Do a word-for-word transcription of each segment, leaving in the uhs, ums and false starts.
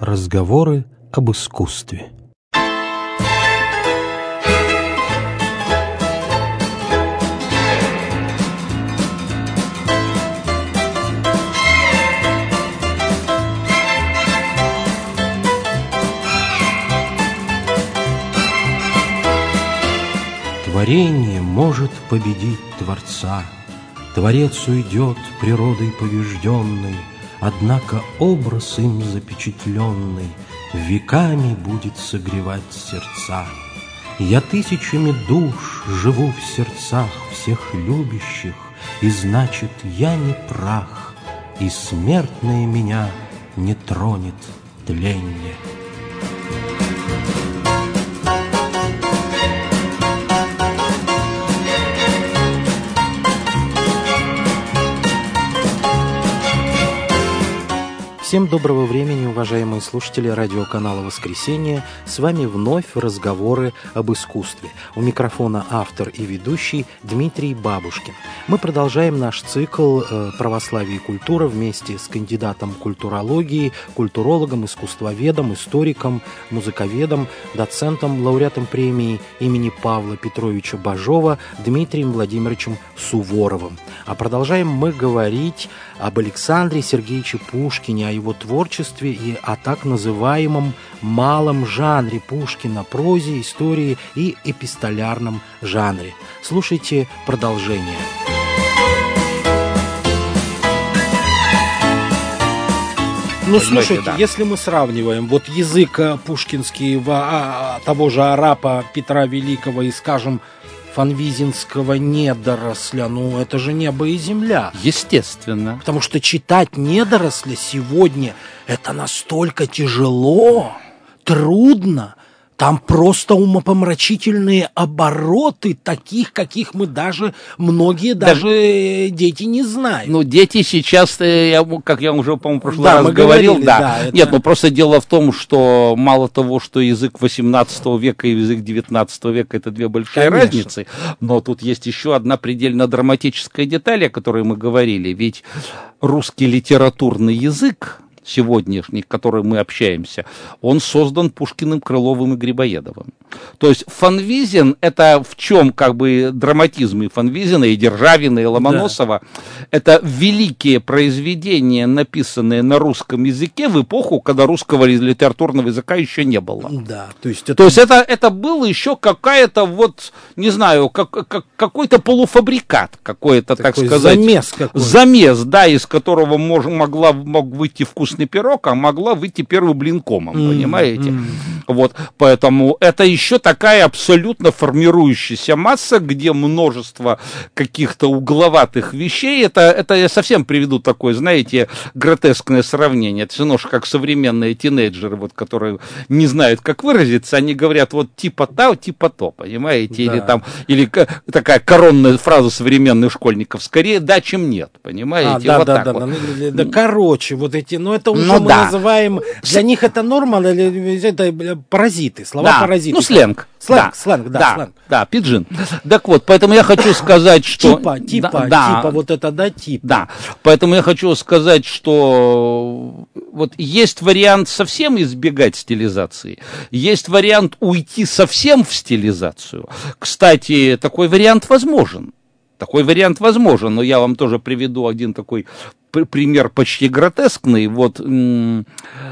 Разговоры об искусстве. Творение может победить Творца, Творец уйдет природой побежденной, однако образ им запечатленный веками будет согревать сердца. Я тысячами душ живу в сердцах всех любящих, и значит, я не прах, и смертное меня не тронет тленье. Всем доброго времени, уважаемые слушатели радиоканала «Воскресенье». С вами вновь разговоры об искусстве. У микрофона автор и ведущий Дмитрий Бабушкин. Мы продолжаем наш цикл «Православие и культура» вместе с кандидатом культурологии, культурологом, искусствоведом, историком, музыковедом, доцентом, лауреатом премии имени Павла Петровича Бажова Дмитрием Владимировичем Суворовым. А продолжаем мы говорить об Александре Сергеевиче Пушкине, о его творчестве и о так называемом малом жанре Пушкина, прозе, истории и эпистолярном жанре. Слушайте продолжение. Ну, слушайте, да. Если мы сравниваем вот язык пушкинский а, того же арапа Петра Великого и, скажем, фанвизинского недоросля, ну это же небо и земля. Естественно. Потому что читать недоросля сегодня это настолько тяжело, трудно. Там просто умопомрачительные обороты, таких, каких мы даже, многие даже, даже дети не знают. Ну, дети сейчас, я, как я уже, по-моему, в прошлый да, раз говорил, говорили, да. да это... Нет, ну просто дело в том, что мало того, что язык восемнадцатого века и язык девятнадцатого века — это две большие Конечно. разницы, но тут есть еще одна предельно драматическая деталь, о которой мы говорили. Ведь русский литературный язык сегодняшний, к которым мы общаемся, он создан Пушкиным, Крыловым и Грибоедовым. То есть Фанвизин — это в чем как бы драматизм и Фанвизина, и Державина, и Ломоносова. Да. Это великие произведения, написанные на русском языке в эпоху, когда русского литературного языка еще не было. Да, то есть это, то есть это, это был еще какая-то вот, не знаю, как, как, какой-то полуфабрикат, какой-то, так сказать. Замес какой-то. Замес, да, из которого мож, могла, мог выйти вкус пирог, а могла выйти первый блин комом, mm, понимаете? Mm. Вот, поэтому это еще такая абсолютно формирующаяся масса, где множество каких-то угловатых вещей. Это, это я совсем приведу такое, знаете, гротескное сравнение. Это все равно, как современные тинейджеры, вот, которые не знают, как выразиться, они говорят вот типа то, типа то, понимаете? Да. Или там, или такая коронная фраза современных школьников, скорее да, чем нет, понимаете? А, да, вот да, так да, вот. да, да, короче, вот эти, ну это уже ну, мы да. называем, для них это норма, это паразиты, слова да. паразиты. Ну, сленг. Сленг, да. сленг, да, да, сленг. Да, пиджин. Так вот, поэтому я хочу сказать, что... Типа, типа, да, да, типа, вот это, да, типа. Да, поэтому я хочу сказать, что вот есть вариант совсем избегать стилизации, есть вариант уйти совсем в стилизацию. Кстати, такой вариант возможен. Такой вариант возможен, но я вам тоже приведу один такой пример почти гротескный. Вот м-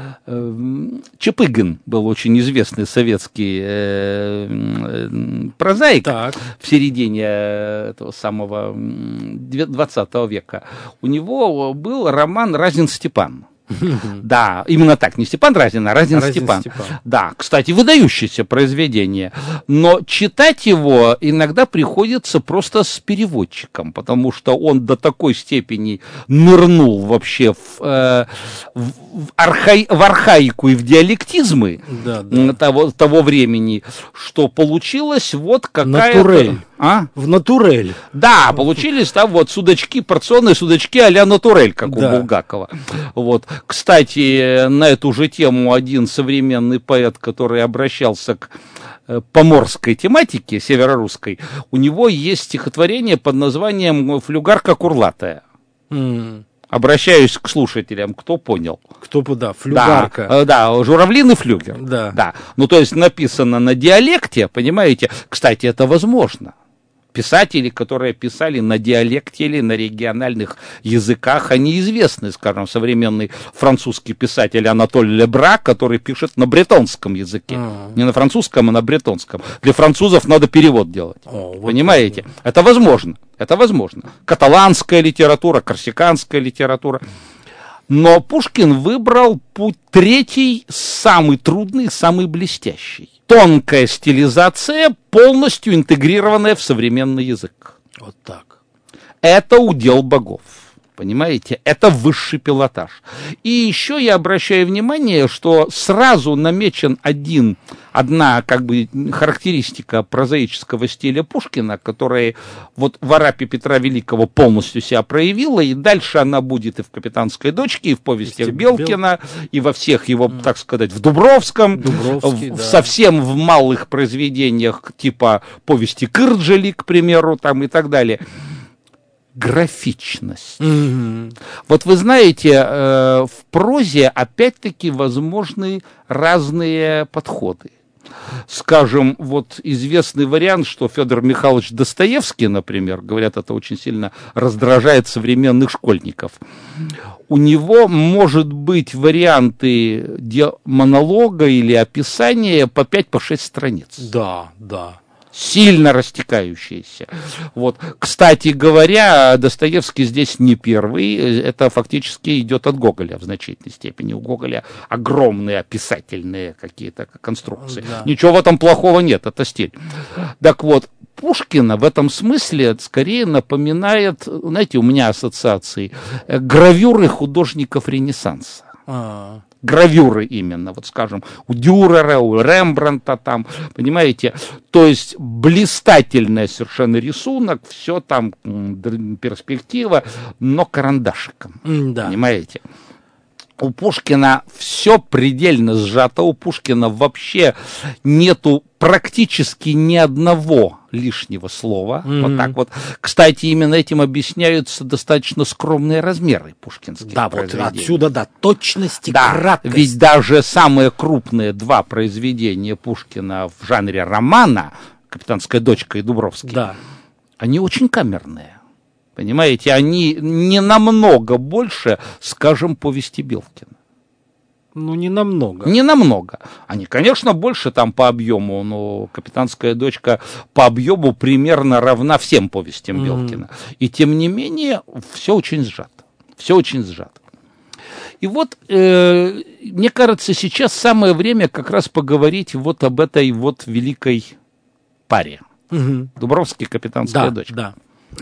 м- Чапыгин был очень известный советский э- э- прозаик так. в середине этого самого двадцатого века. У него был роман «Разин Степан». Да, именно так, не Степан Разин, а Разин, Разин Степан. Степан. Да, кстати, выдающееся произведение, но читать его иногда приходится просто с переводчиком, потому что он до такой степени нырнул вообще в, э, в, в, архаи, в архаику и в диалектизмы да, да. Того, того времени, что получилось вот какая-то... Натурель. А? В натурель. Да, получились там вот судачки, порционные судачки а-ля натурель, как да. у Булгакова. Вот. Кстати, на эту же тему один современный поэт, который обращался к поморской тематике, северорусской, у него есть стихотворение под названием «Флюгарка курлатая». Mm. Обращаюсь к слушателям, кто понял. Кто бы, да, флюгарка. Да, да, журавлиный флюгер. Да. Да. Ну, то есть написано на диалекте, понимаете? Кстати, это возможно. Писатели, которые писали на диалекте или на региональных языках, они известны, скажем, современный французский писатель Анатоль Лебра, который пишет на бретонском языке. Uh-huh. Не на французском, а на бретонском. Для французов надо перевод делать. Oh, вот понимаете? Вот. Это возможно. Это возможно. Каталанская литература, корсиканская литература. Но Пушкин выбрал путь третий, самый трудный, самый блестящий. Тонкая стилизация, полностью интегрированная в современный язык. Вот так. Это удел богов. Понимаете? Это высший пилотаж. И еще я обращаю внимание, что сразу намечен один, одна как бы характеристика прозаического стиля Пушкина, которая вот в «Арапе» Петра Великого полностью себя проявила, и дальше она будет и в «Капитанской дочке», и в повестях Белкина, и во всех его, mm. так сказать, в Дубровском, в, да. совсем в малых произведениях типа повести Кырджали, к примеру, там и так далее. Графичность. Mm-hmm. Вот вы знаете, э, в прозе опять-таки возможны разные подходы. Скажем, вот известный вариант, что Федор Михайлович Достоевский, например, говорят, это очень сильно раздражает современных школьников. У него может быть варианты монолога или описания по пять по шесть страниц. Да, да. Сильно растекающиеся. Вот. Кстати говоря, Достоевский здесь не первый, это фактически идет от Гоголя в значительной степени. У Гоголя огромные описательные какие-то конструкции. Да. Ничего в этом плохого нет, это стиль. Так вот, Пушкина в этом смысле скорее напоминает, знаете, у меня ассоциации, гравюры художников Ренессанса. А-а-а. Гравюры именно, вот скажем, у Дюрера, у Рембрандта там, понимаете, то есть блистательный совершенно рисунок, все там перспектива, но карандашиком, да. Понимаете. У Пушкина все предельно сжато, у Пушкина вообще нету практически ни одного лишнего слова. Mm-hmm. Вот так вот. Кстати, именно этим объясняются достаточно скромные размеры пушкинских да, произведений. Вот отсюда, да, точность и да, краткость. Ведь даже самые крупные два произведения Пушкина в жанре романа, «Капитанская дочка» и «Дубровский», да. они очень камерные. Понимаете, они не намного больше, скажем, повести Белкина. Ну, не намного. Не намного. Они, конечно, больше там по объему, но «Капитанская дочка» по объему примерно равна всем повестям mm-hmm. Белкина. И тем не менее, все очень сжато. Все очень сжато. И вот, э, мне кажется, сейчас самое время как раз поговорить вот об этой вот великой паре. Mm-hmm. Дубровский, «Капитанская да, дочка». Да.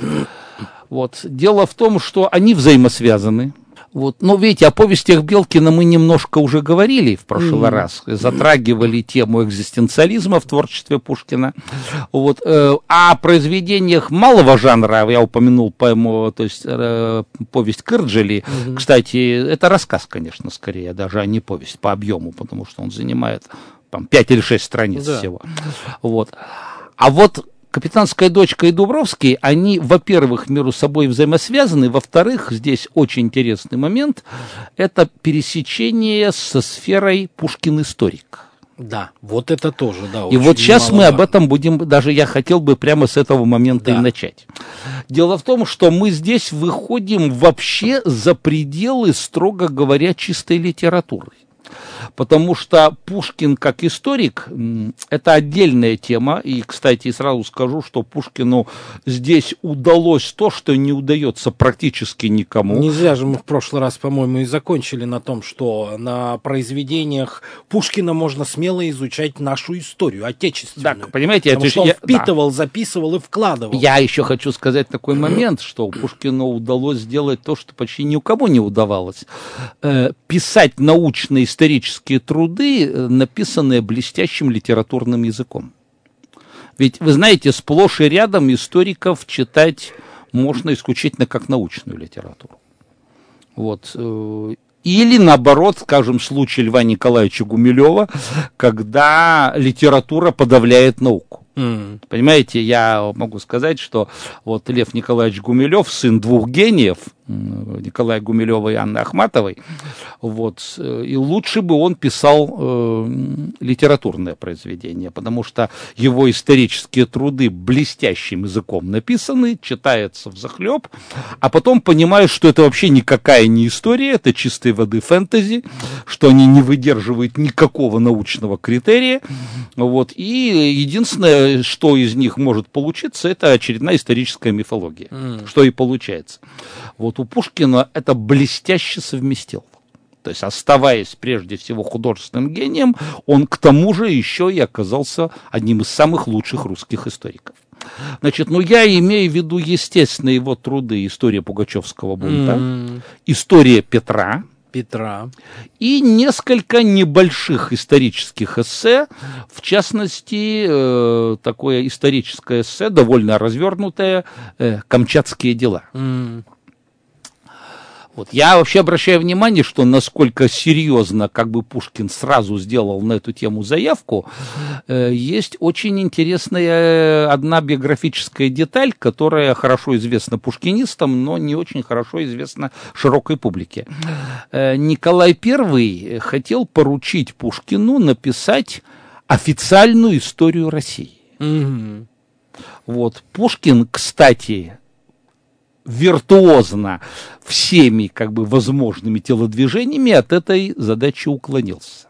Вот. Дело в том, что они взаимосвязаны. Вот. Но видите, о повестях Белкина мы немножко уже говорили в прошлый mm. раз, затрагивали тему экзистенциализма в творчестве Пушкина. Вот. О произведениях малого жанра, я упомянул, по-моему, то есть повесть Кырджали, mm-hmm. кстати, это рассказ, конечно, скорее, даже, а не повесть по объему, потому что он занимает там, пять или шесть страниц да. всего. Вот. А вот «Капитанская дочка» и «Дубровский», они, во-первых, между собой взаимосвязаны, во-вторых, здесь очень интересный момент, это пересечение со сферой Пушкин-историк. Да, вот это тоже, да. И вот сейчас мы об этом будем, даже я хотел бы прямо с этого момента да. и начать. Дело в том, что мы здесь выходим вообще за пределы, строго говоря, чистой литературы. Потому что Пушкин как историк – это отдельная тема. И, кстати, сразу скажу, что Пушкину здесь удалось то, что не удается практически никому. Не зря же мы в прошлый раз, по-моему, и закончили на том, что на произведениях Пушкина можно смело изучать нашу историю, отечественную. Так, понимаете, потому это что он я, впитывал, да. записывал и вкладывал. Я еще хочу сказать такой момент, что Пушкину удалось сделать то, что почти ни у кого не удавалось. Э, писать научно-исторические труды, написанные блестящим литературным языком. Ведь, вы знаете, сплошь и рядом историков читать можно исключительно как научную литературу. Вот. Или, наоборот, скажем, случай Льва Николаевича Гумилева, когда литература подавляет науку. Mm. Понимаете, я могу сказать, что вот Лев Николаевич Гумилев, сын двух гениев, Николая Гумилева и Анны Ахматовой. Вот. И лучше бы он писал э, литературное произведение, потому что его исторические труды блестящим языком написаны, читается взахлеб, а потом понимаешь, что это вообще никакая не история, это чистой воды фэнтези, что они не выдерживают никакого научного критерия. Вот. И единственное, что из них может получиться, это очередная историческая мифология, mm. что и получается. Вот у Пушкина это блестяще совместил. То есть, оставаясь прежде всего художественным гением, он к тому же еще и оказался одним из самых лучших русских историков. Значит, ну я имею в виду, естественно, его труды «История Пугачевского бунта», mm. «История Петра», Петра. И несколько небольших исторических эссе, в частности, э, такое историческое эссе, довольно развернутое, э, «Камчатские дела». Mm. Вот. Я вообще обращаю внимание, что насколько серьезно как бы Пушкин сразу сделал на эту тему заявку. Э, есть очень интересная одна биографическая деталь, которая хорошо известна пушкинистам, но не очень хорошо известна широкой публике. Э, Николай Первый хотел поручить Пушкину написать официальную историю России. Mm-hmm. Вот. Пушкин, кстати, виртуозно всеми как бы возможными телодвижениями от этой задачи уклонился.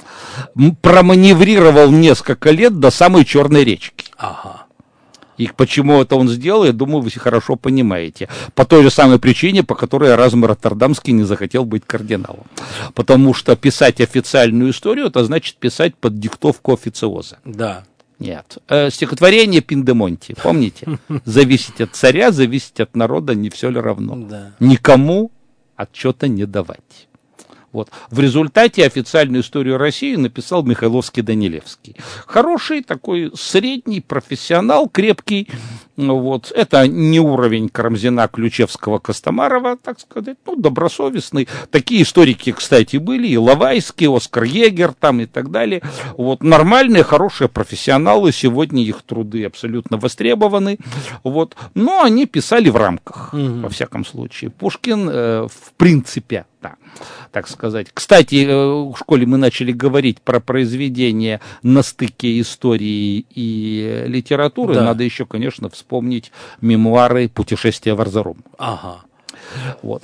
Проманеврировал несколько лет до самой Черной речки. Ага. И почему это он сделал, я думаю, вы хорошо понимаете. По той же самой причине, по которой Эразм Роттердамский не захотел быть кардиналом. Потому что писать официальную историю, это значит писать под диктовку официоза. Да. Нет. Э, стихотворение Пиндемонти, помните? Зависеть от царя, зависеть от народа, не все ли равно? Да. Никому отчета не давать. Вот. В результате официальную историю России написал Михайловский-Данилевский. Хороший такой средний профессионал, крепкий. Вот. Это не уровень Карамзина, Ключевского, Костомарова, так сказать, ну, добросовестный. Такие историки, кстати, были, и Лавайский, Оскар Егер там и так далее. Вот. Нормальные, хорошие профессионалы, сегодня их труды абсолютно востребованы. Вот. Но они писали в рамках, mm-hmm. во всяком случае. Пушкин, э, в принципе, да, так сказать. Кстати, в школе мы начали говорить про произведения на стыке истории и литературы. Да. Надо еще, конечно, вспомнить мемуары «Путешествие в Арзарум». Ага. Вот.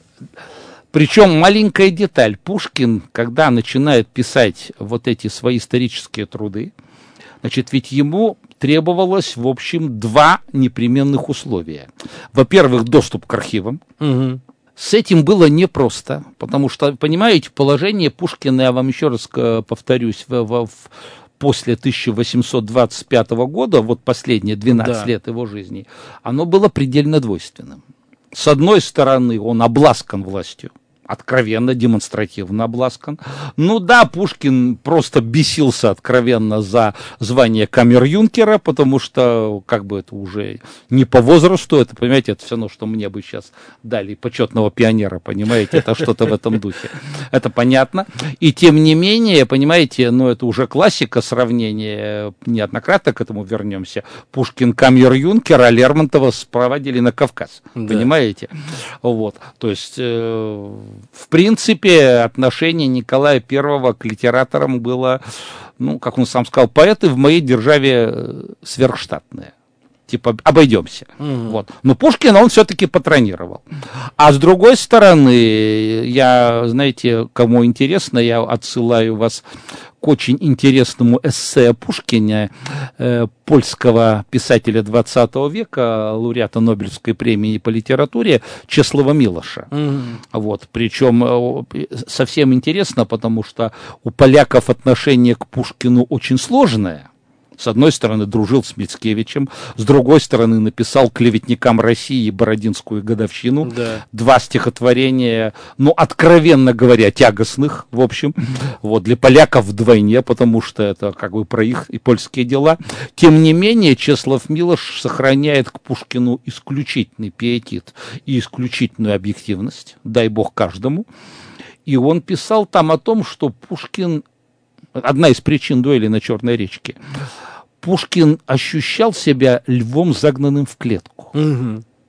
Причем маленькая деталь. Пушкин, когда начинает писать вот эти свои исторические труды, значит, ведь ему требовалось, в общем, два непременных условия. Во-первых, доступ к архивам. Угу. С этим было непросто, потому что, понимаете, положение Пушкина, я вам еще раз повторюсь, в, в, в, после тысяча восемьсот двадцать пятого года, вот последние двенадцать да. лет его жизни, оно было предельно двойственным. С одной стороны, он обласкан властью, откровенно, демонстративно обласкан. Ну да, Пушкин просто бесился откровенно за звание камер-юнкера, потому что, как бы это уже не по возрасту, это, понимаете, это все равно, что мне бы сейчас дали почетного пионера, понимаете, это что-то в этом духе. Это понятно. И тем не менее, понимаете, ну это уже классика сравнения, неоднократно к этому вернемся. Пушкин камер-юнкер, а Лермонтова спроводили на Кавказ, да. Понимаете? Вот, то есть... Э- В принципе, отношение Николая Первого к литераторам было, ну, как он сам сказал, поэты в моей державе сверхштатные. Типа, обойдемся. Mm-hmm. Вот. Но Пушкина он все-таки патронировал. А с другой стороны, я, знаете, кому интересно, я отсылаю вас к очень интересному эссе о Пушкине, э, польского писателя двадцатого века, лауреата Нобелевской премии по литературе Чеслова Милоша. Mm-hmm. Вот. Причем э, совсем интересно, потому что у поляков отношение к Пушкину очень сложное. С одной стороны, дружил с Мицкевичем, с другой стороны, написал «Клеветникам России» Бородинскую годовщину. Да. Два стихотворения, ну, откровенно говоря, тягостных, в общем, вот, для поляков вдвойне, потому что это как бы про их и польские дела. Тем не менее, Чеслов Милош сохраняет к Пушкину исключительный пиетет и исключительную объективность, дай бог каждому. И он писал там о том, что Пушкин... Одна из причин дуэли на Черной речке. Пушкин ощущал себя львом, загнанным в клетку. Угу.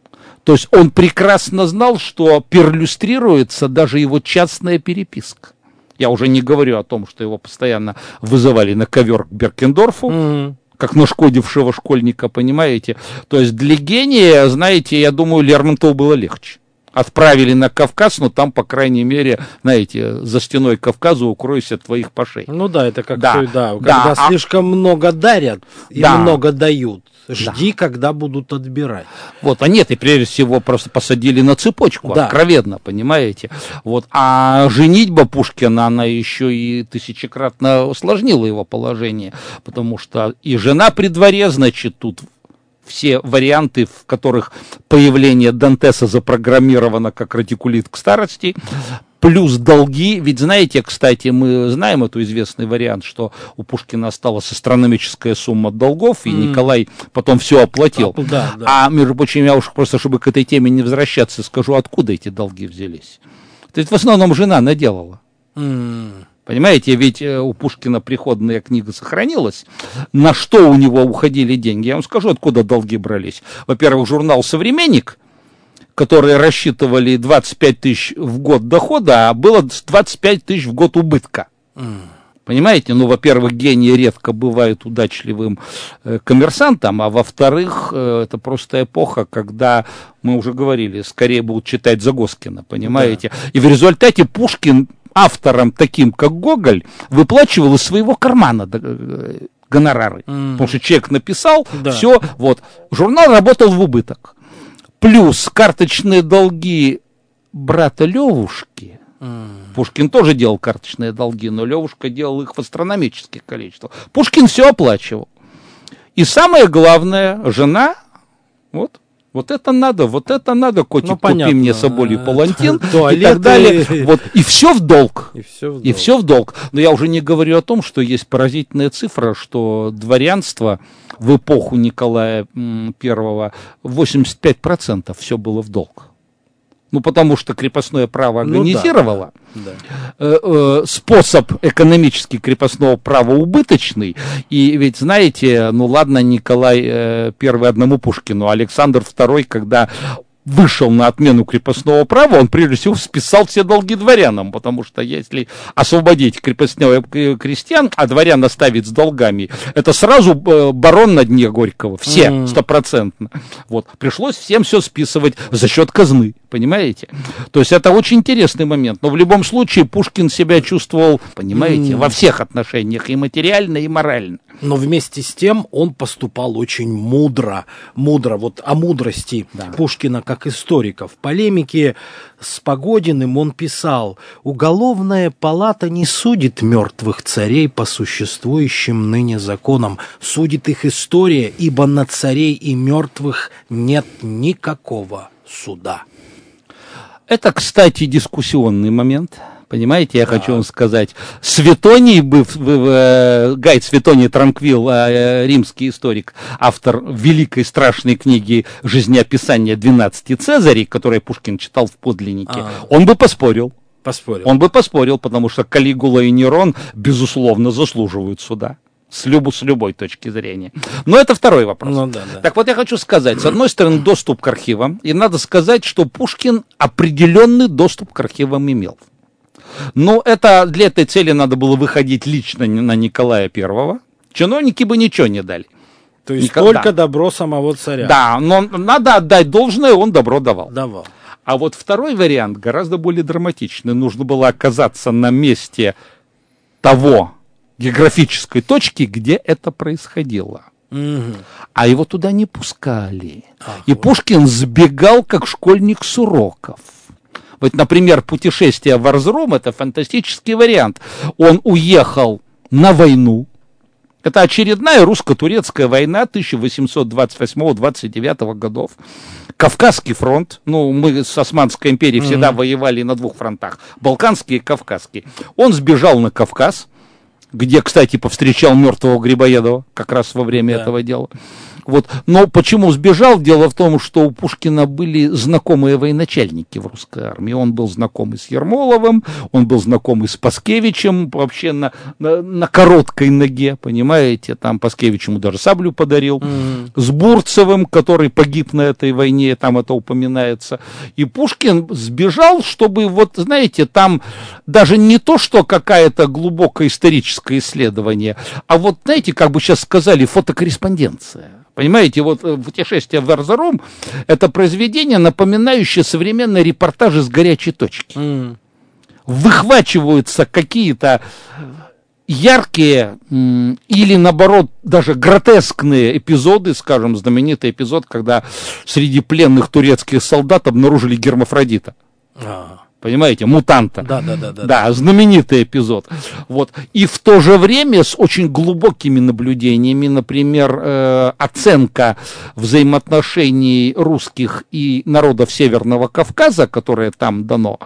То есть он прекрасно знал, что перлюстрируется даже его частная переписка. Я уже не говорю о том, что его постоянно вызывали на ковер к Беркендорфу, mm-hmm. как нашкодившего школьника, понимаете? То есть для гения, знаете, я думаю, Лермонтову было легче. Отправили на Кавказ, но там, по крайней мере, знаете, за стеной Кавказа укройся от твоих пашей. Ну да, это как да, да, когда да, слишком а... много дарят и да. много дают. Жди, да. когда будут отбирать. Вот, а нет, и прежде всего просто посадили на цепочку, да. откровенно, понимаете. Вот, а женитьба Пушкина, она еще и тысячекратно усложнила его положение, потому что и жена при дворе, значит, тут все варианты, в которых появление Дантеса запрограммировано как радикулит к старости, плюс долги. Ведь знаете, кстати, мы знаем эту известный вариант, что у Пушкина осталась астрономическая сумма долгов, и mm. Николай потом все оплатил. А, да, да. а, между прочим, я уж просто, чтобы к этой теме не возвращаться, скажу, откуда эти долги взялись. То есть в основном жена наделала. Mm. Понимаете, ведь у Пушкина приходная книга сохранилась. На что у него уходили деньги? Я вам скажу, откуда долги брались. Во-первых, журнал «Современник», которые рассчитывали двадцать пять тысяч в год дохода, а было двадцать пять тысяч в год убытка. Mm. Понимаете? Ну, во-первых, гений редко бывает удачливым э, коммерсантом, а во-вторых, э, это просто эпоха, когда, мы уже говорили, скорее будут читать Загоскина, понимаете? Yeah. И в результате Пушкин авторам, таким как Гоголь, выплачивал из своего кармана гонорары. Mm. Потому что человек написал, да. все, вот. Журнал работал в убыток. Плюс карточные долги брата Левушки. Mm. Пушкин тоже делал карточные долги, но Левушка делал их в астрономических количествах. Пушкин все оплачивал. И самое главное, жена, вот, вот это надо, вот это надо, котик, ну, купи мне соболью палантин, и так далее. Вот, и все в долг. И все в долг. И все в долг. Но я уже не говорю о том, что есть поразительная цифра, что дворянство в эпоху Николая Первого восемьдесят пять процентов все было в долг. Ну, потому что крепостное право организировало. Ну, да, да. Э, э, способ экономически крепостного права убыточный. И ведь, знаете, ну ладно, Николай э, Первый одному Пушкину, Александр Второй, когда вышел на отмену крепостного права, он прежде всего списал все долги дворянам, потому что если освободить крепостного крестьян, а дворян оставить с долгами, это сразу барон на дне Горького, все, стопроцентно. Вот. Пришлось всем все списывать за счет казны, понимаете? То есть это очень интересный момент, но в любом случае Пушкин себя чувствовал, понимаете, mm. во всех отношениях, и материально, и морально. Но вместе с тем он поступал очень мудро, мудро, вот о мудрости да. Пушкина как историка. В полемике с Погодиным он писал: «Уголовная палата не судит мертвых царей по существующим ныне законам, судит их история, ибо на царей и мертвых нет никакого суда». Это, кстати, дискуссионный момент. Понимаете, я да. хочу вам сказать, Светоний, быв, э, Гай Светоний Транквил, э, римский историк, автор великой страшной книги «Жизнеописание двенадцати Цезарей», которую Пушкин читал в подлиннике, а. он бы поспорил. Поспорил. Он бы поспорил, потому что Калигула и Нерон, безусловно, заслуживают суда. С, люб, с любой точки зрения. Но это второй вопрос. Ну, да, да. Так вот, я хочу сказать, с одной стороны, доступ к архивам, и надо сказать, что Пушкин определенный доступ к архивам имел. Но это, для этой цели надо было выходить лично на Николая Первого. Чиновники бы ничего не дали. То есть Никогда. Только добро самого царя. Да, но надо отдать должное, он добро давал. Давал. А вот второй вариант гораздо более драматичный. Нужно было оказаться на месте того географической точки, где это происходило. Угу. А его туда не пускали. Ах, И вот. Пушкин сбегал, как школьник с уроков. Вот, например, путешествие в Арзрум – это фантастический вариант. Он уехал на войну. Это очередная русско-турецкая война тысяча восемьсот двадцать восьмого — двадцать девятого годов. Кавказский фронт. Ну, мы с Османской империей mm-hmm. всегда воевали на двух фронтах. Балканский и Кавказский. Он сбежал на Кавказ, где, кстати, повстречал мертвого Грибоедова как раз во время yeah. этого дела. Вот. Но почему сбежал? Дело в том, что у Пушкина были знакомые военачальники в русской армии. Он был знакомый с Ермоловым, он был знакомый с Паскевичем, вообще на, на, на короткой ноге, понимаете, там Паскевич ему даже саблю подарил, mm-hmm. с Бурцевым, который погиб на этой войне, там это упоминается. И Пушкин сбежал, чтобы, вот, знаете, там даже не то, что какая-то глубокое историческое исследование, а вот, знаете, как бы сейчас сказали, фотокорреспонденция. Понимаете, вот «Путешествие в Эрзарум» — это произведение, напоминающее современные репортажи с горячей точки. Mm. Выхвачиваются какие-то яркие м, или, наоборот, даже гротескные эпизоды, скажем, знаменитый эпизод, когда среди пленных турецких солдат обнаружили гермафродита. Ah. Понимаете, мутанта. Да, да, да, да. Да, знаменитый эпизод. Вот. И в то же время с очень глубокими наблюдениями, например, э, оценка взаимоотношений русских и народов Северного Кавказа, которое там дано,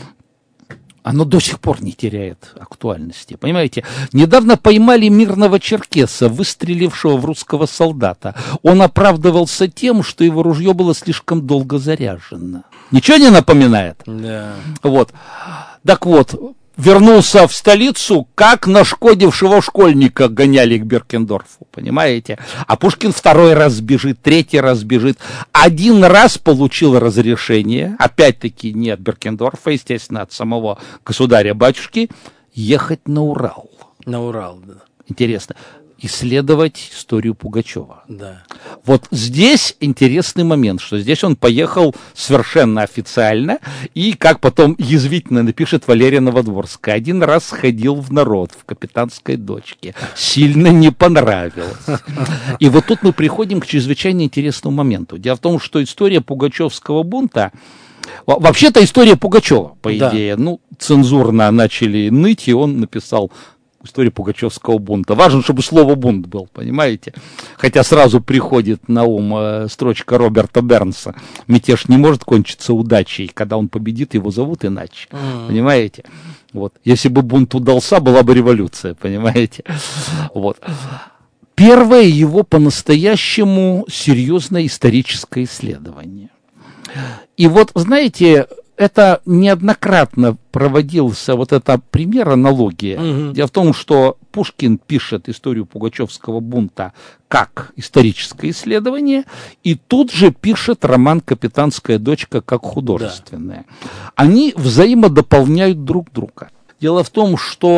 оно до сих пор не теряет актуальности. Понимаете, недавно поймали мирного черкеса, выстрелившего в русского солдата. Он оправдывался тем, что его ружье было слишком долго заряжено. Ничего не напоминает? Да. Вот. Так вот, вернулся в столицу, как нашкодившего школьника гоняли к Биркендорфу, понимаете? А Пушкин второй раз бежит, третий раз бежит. Один раз получил разрешение, опять-таки не от Биркендорфа, естественно, от самого государя-батюшки, ехать на Урал. На Урал, да. Интересно. Исследовать историю Пугачева. Да. Вот здесь интересный момент, что здесь он поехал совершенно официально, и, как потом язвительно напишет Валерия Новодворская, один раз сходил в народ в «Капитанской дочке». Сильно не понравилось. И вот тут мы приходим к чрезвычайно интересному моменту. Дело в том, что история пугачевского бунта, вообще-то история Пугачева, по идее, да. ну, цензурно начали ныть, и он написал история пугачевского бунта. Важно, чтобы слово «бунт» был, понимаете? Хотя сразу приходит на ум э, строчка Роберта Бернса. Мятеж не может кончиться удачей. Когда он победит, его зовут иначе. Mm. Понимаете? Вот. Если бы бунт удался, была бы революция, понимаете? Вот. Первое его по-настоящему серьезное историческое исследование. И вот, знаете, это неоднократно проводился вот эта пример, аналогия. Угу. Дело в том, что Пушкин пишет историю пугачевского бунта как историческое исследование, и тут же пишет роман «Капитанская дочка» как художественное. Да. Они взаимодополняют друг друга. Дело в том,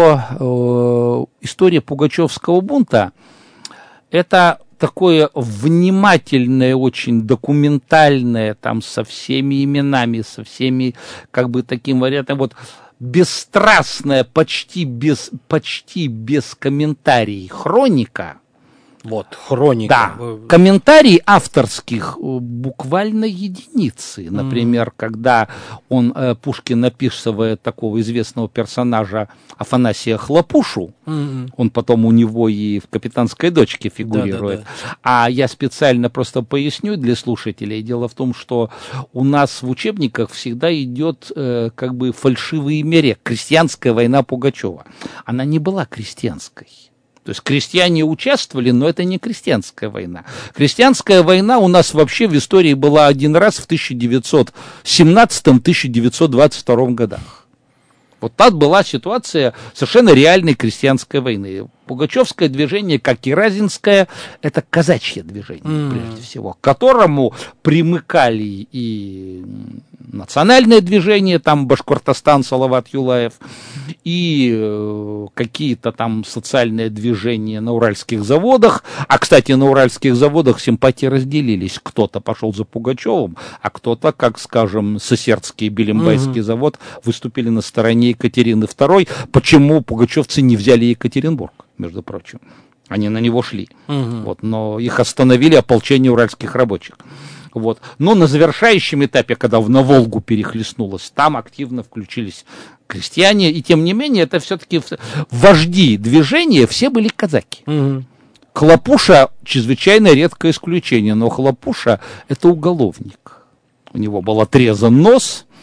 что э, история пугачевского бунта – это такое внимательное, очень документальное, там, со всеми именами, со всеми, как бы, таким вариантом, вот, бесстрастная, почти без, почти без комментариев хроника. Вот, хроника. Да, комментарий авторских буквально единицы. Например, mm. когда он, Пушкин описывает такого известного персонажа Афанасия Хлопушу, mm-hmm. он потом у него и в «Капитанской дочке» фигурирует. Да, да, да. А я специально просто поясню для слушателей. Дело в том, что у нас в учебниках всегда идет э, как бы фальшивый мере. Крестьянская война Пугачева. Она не была крестьянской. То есть крестьяне участвовали, но это не крестьянская война. Крестьянская война у нас вообще в истории была один раз в тысяча девятьсот семнадцатом — тысяча девятьсот двадцать втором годах. Вот так была ситуация совершенно реальной крестьянской войны. Пугачевское движение, как и Разинское, это казачье движение, mm. прежде всего, к которому примыкали и национальное движение, там Башкортостан, Салават Юлаев, и э, какие-то там социальные движения на уральских заводах. А, кстати, на уральских заводах симпатии разделились. Кто-то пошел за Пугачевым, а кто-то, как, скажем, Сысердский и Белимбайский mm-hmm. завод, выступили на стороне Екатерины второй. Почему пугачевцы не взяли Екатеринбург, между прочим? Они на него шли. Mm-hmm. Вот, но их остановили ополчение уральских рабочих. Вот. Но на завершающем этапе, когда на Волгу перехлестнулось, там активно включились крестьяне, и тем не менее, это все-таки вожди движения, все были казаки. Угу. Хлопуша чрезвычайно редкое исключение, но Хлопуша — это уголовник. У него был отрезан нос,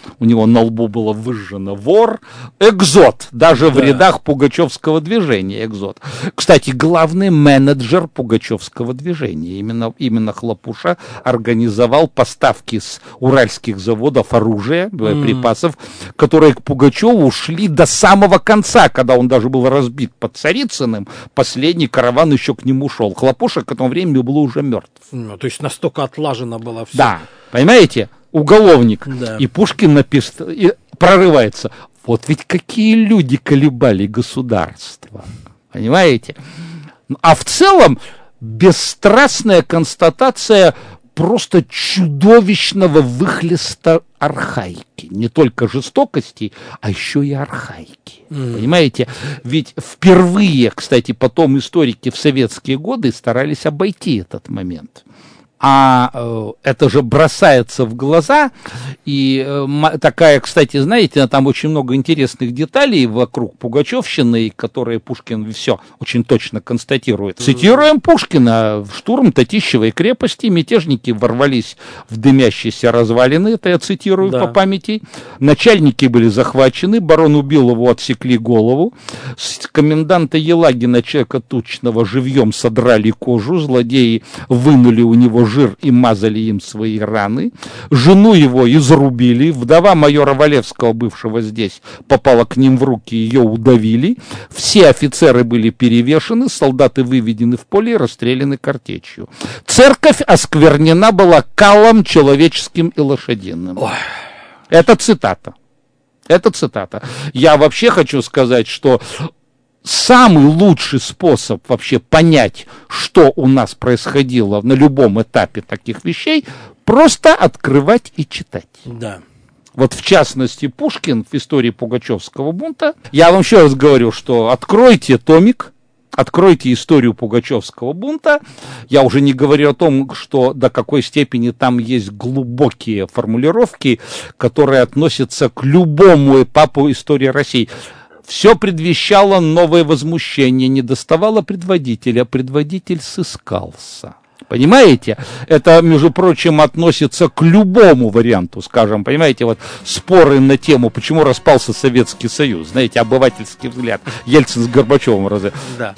у него на лбу было выжжено «вор», экзот, даже да. в рядах пугачевского движения экзот. Кстати, главный менеджер пугачевского движения, именно, именно Хлопуша организовал поставки с уральских заводов оружия, боеприпасов, mm. которые к Пугачеву ушли до самого конца, когда он даже был разбит под Царицыным, последний караван еще к нему шел. Хлопуша к этому времени был уже мертв. Ну, то есть настолько отлажено было все. Да, понимаете, уголовник. Да. И Пушкин написал, и прорывается. Вот ведь какие люди колебали государство. Понимаете? А в целом бесстрастная констатация просто чудовищного выхлеста архаики. Не только жестокости, а еще и архаики. Mm. Понимаете? Ведь впервые, кстати, потом историки в советские годы старались обойти этот момент. А э, это же бросается в глаза, и э, такая, кстати, знаете, там очень много интересных деталей вокруг Пугачевщины, которые Пушкин все очень точно констатирует. Цитируем Пушкина: «В штурм Татищевой крепости мятежники ворвались в дымящиеся развалины», это я цитирую да. по памяти, «начальники были захвачены, барон Убилову отсекли голову, с коменданта Елагина, человека тучного, живьем содрали кожу, злодеи вынули у него жир и мазали им свои раны, жену его изрубили, вдова майора Валевского, бывшего здесь, попала к ним в руки, ее удавили, все офицеры были перевешены, солдаты выведены в поле и расстреляны картечью. Церковь осквернена была калом человеческим и лошадиным». Ой. Это цитата. Это цитата. Я вообще хочу сказать, что самый лучший способ вообще понять, что у нас происходило на любом этапе таких вещей, просто открывать и читать. Да. Вот в частности Пушкин в истории Пугачевского бунта. Я вам еще раз говорю, что откройте томик, откройте историю Пугачевского бунта. Я уже не говорю о том, что до какой степени там есть глубокие формулировки, которые относятся к любому этапу истории России. Все предвещало новое возмущение, не доставало предводителя, предводитель сыскался. Понимаете? Это, между прочим, относится к любому варианту, скажем, понимаете, вот споры на тему, почему распался Советский Союз, знаете, обывательский взгляд, Ельцин с Горбачевым разве. Да.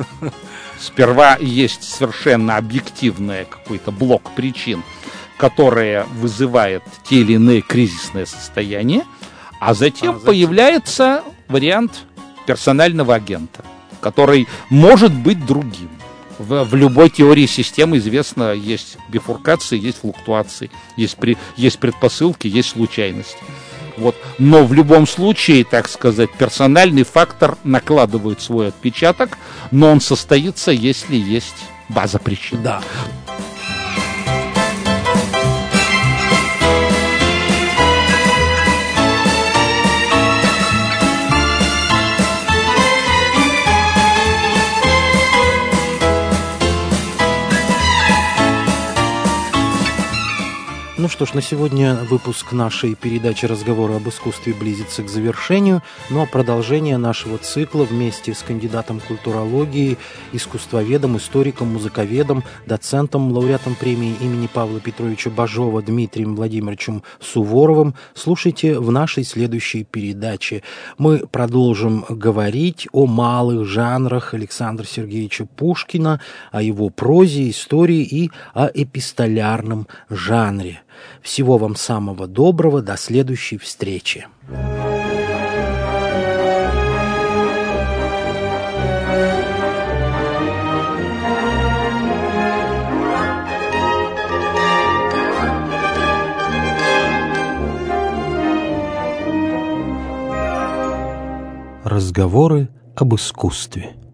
Сперва есть совершенно объективный какой-то блок причин, которые вызывают те или иные кризисные состояния, а затем, а затем появляется вариант персонального агента, который может быть другим. В, в любой теории системы известно, есть бифуркации, есть флуктуации, есть, при, есть предпосылки, есть случайности. Вот. Но в любом случае, так сказать, персональный фактор накладывает свой отпечаток, но он состоится, если есть база причин. Да. Ну что ж, на сегодня выпуск нашей передачи «Разговоры об искусстве» близится к завершению, но продолжение нашего цикла вместе с кандидатом культурологии, искусствоведом, историком, музыковедом, доцентом, лауреатом премии имени Павла Петровича Бажова Дмитрием Владимировичем Суворовым слушайте в нашей следующей передаче. Мы продолжим говорить о малых жанрах Александра Сергеевича Пушкина, о его прозе, истории и о эпистолярном жанре. Всего вам самого доброго, до следующей встречи. Разговоры об искусстве.